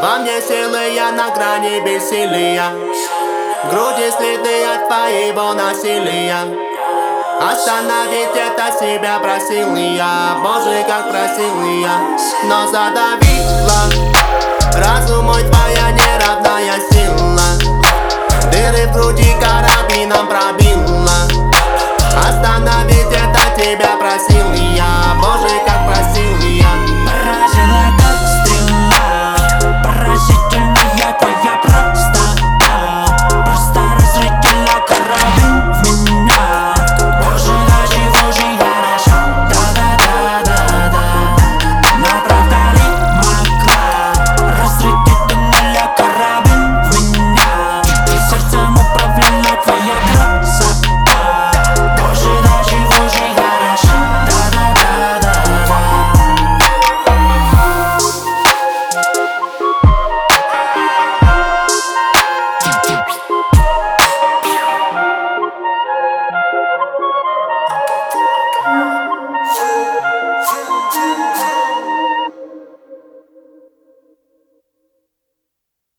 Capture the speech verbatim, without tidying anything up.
Во мне силы, я на грани бессилия. В груди следы от твоего насилия. Остановить это себя просил я, Боже, как просил я. Но задавила разум мой твоя неравная сила. Дыры в груди